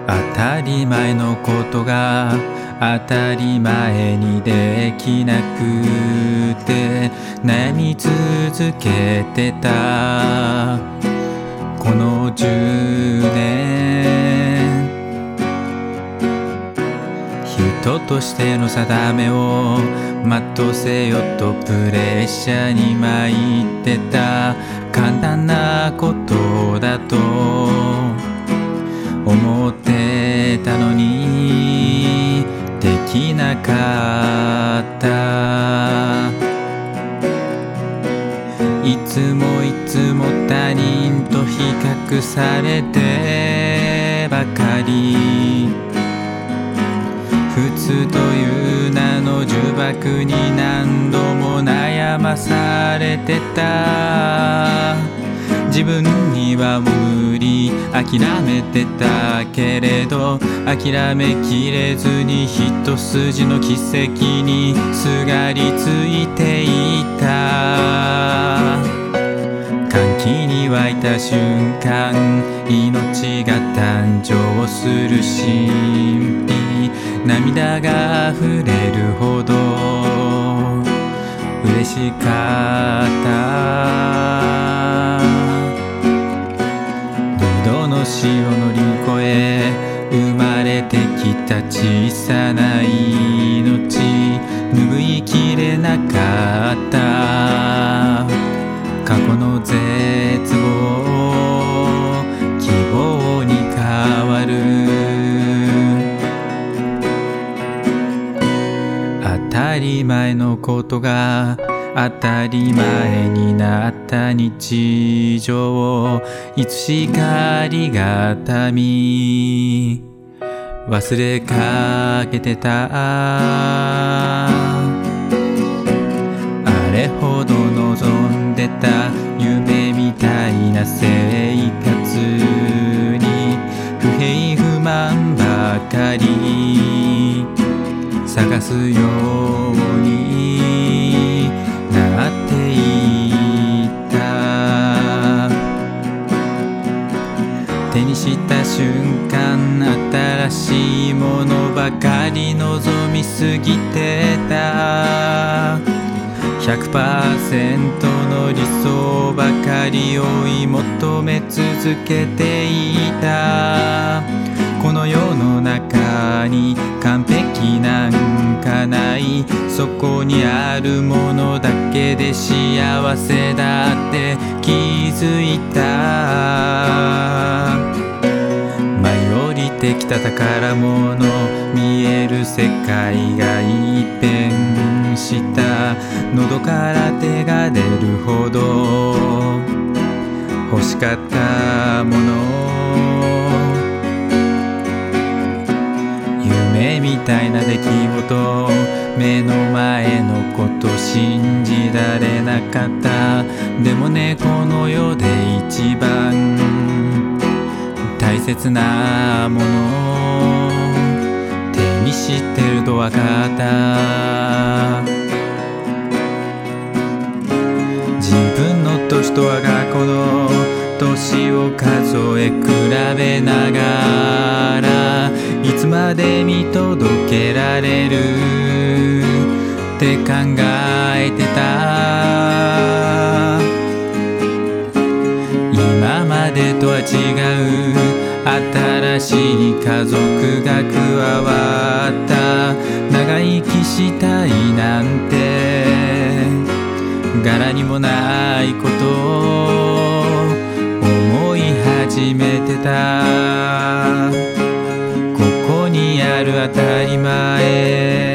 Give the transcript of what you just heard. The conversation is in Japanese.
当たり前のことが当たり前にできなくて悩み続けてたこの10年、人としての定めを全うせよとプレッシャーに参ってた。簡単なことだと思ってたのにできなかった。いつも他人と比較されてばかり、普通という名の呪縛に何度も悩まされてた。自分には無理諦めてたけれど諦めきれずに一筋の奇跡にすがりついていた。歓喜に湧いた瞬間、命が誕生する神秘、涙が溢れるほど嬉しかった。二度の死を乗り越え生まれてきた小さな命、拭いきれなかった過去の絶望、希望に変わる。当たり前のことが当たり前になった日常、いつしかありがたみ忘れかけてた。あれほど望んでた夢みたいな生活に不平不満ばかり探すようになっていった。手にした瞬間新しいものばかり望みすぎてた。100% の理想ばかり追い求め続けていた。この世の中に完璧なんかない、そこにあるものだけで幸せだって気づいた。舞い降りてきた宝物、見える世界が一変した。喉から手が出るほど欲しかったもの、夢みたいな出来事、目の前のこと信じられなかった。でもね、この世で一番大切なもの手にしてると分かった。自分の年と我が子の年を数え比べながら、いつまで見届けられるって考えてた。今までとは違う新しい家族が加わった。長生きしたいなんて柄にもないことを思い始めてた。ここにある当たり前